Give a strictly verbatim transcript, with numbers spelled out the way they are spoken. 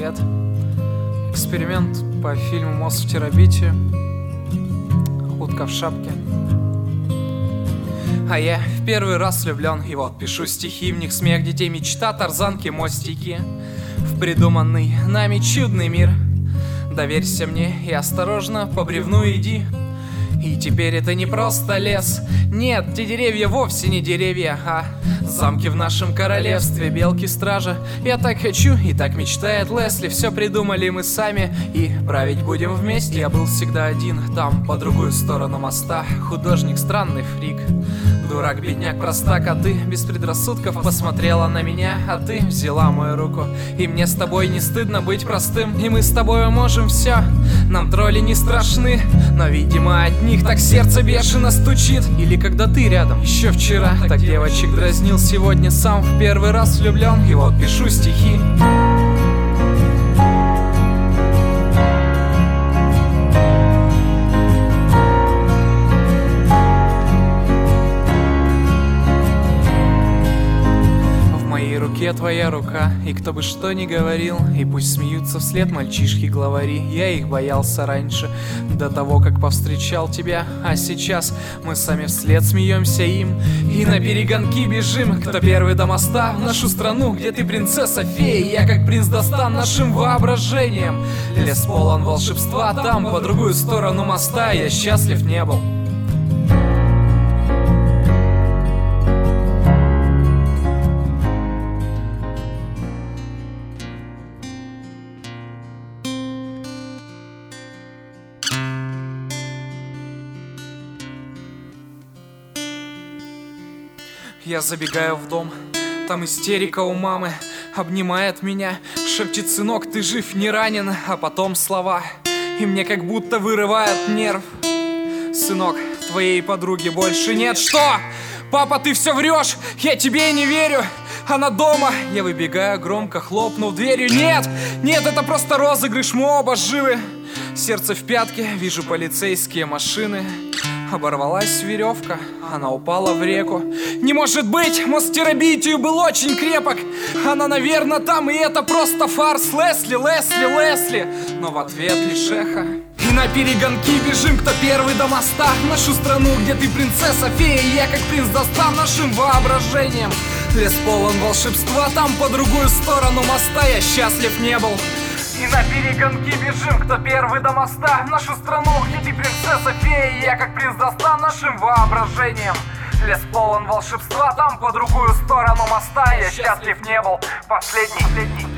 лет. Эксперимент по фильму «Мост в терабитию». Утка в шапке. А я в первый раз влюблен, и вот пишу стихи, в них смех детей, мечта, тарзанки, мостики в придуманный нами чудный мир. Доверься мне и осторожно по бревну иди. И теперь это не просто лес. Нет, те деревья вовсе не деревья, а замки в нашем королевстве, белки-стража. Я так хочу, и так мечтает Лесли. Все придумали мы сами, и править будем вместе. Я был всегда один, там, по другую сторону моста. Художник, странный фрик, дурак, бедняк, простак. А ты без предрассудков посмотрела на меня, а ты взяла мою руку. И мне с тобой не стыдно быть простым, и мы с тобой можем все. Нам тролли не страшны, но, видимо, от них так сердце бешено стучит. Или когда ты рядом, еще вчера так девочек дразнил, сегодня сам в первый раз влюблен, и вот пишу стихи. Твоя рука, и кто бы что ни говорил, и пусть смеются вслед мальчишки-главари. Я их боялся раньше, до того, как повстречал тебя. А сейчас мы сами вслед смеемся им и на перегонки бежим. Кто первый до моста в нашу страну, где ты принцесса-фея, я как принц Достан нашим воображением. Лес полон волшебства, там по другую сторону моста я счастлив не был. Я забегаю в дом, там истерика у мамы, обнимает меня, шепчет: сынок, ты жив, не ранен. А потом слова, и мне как будто вырывает нерв: сынок, твоей подруги больше нет. Что? Папа, ты все врешь, я тебе не верю. Она дома. Я выбегаю, громко хлопнув дверью. Нет, нет, это просто розыгрыш, мы оба живы. Сердце в пятке, вижу полицейские машины. Оборвалась веревка, она упала в реку. Не может быть, мост в терабитию был очень крепок. Она, наверное, там, и это просто фарс. Лесли, Лесли, Лесли. Но в ответ лишь эхо. И на перегонки бежим, кто первый до моста. В нашу страну, где ты принцесса-фея, я как принц Достан нашим воображением. Лес полон волшебства, там по другую сторону моста я счастлив не был. И на перегонки бежим, кто первый до моста. В нашу страну, где ты принцесса-фея, я как принц Достан нашим воображением. Лес полон волшебства, там по другую сторону моста я счастлив не был. Последний, последний.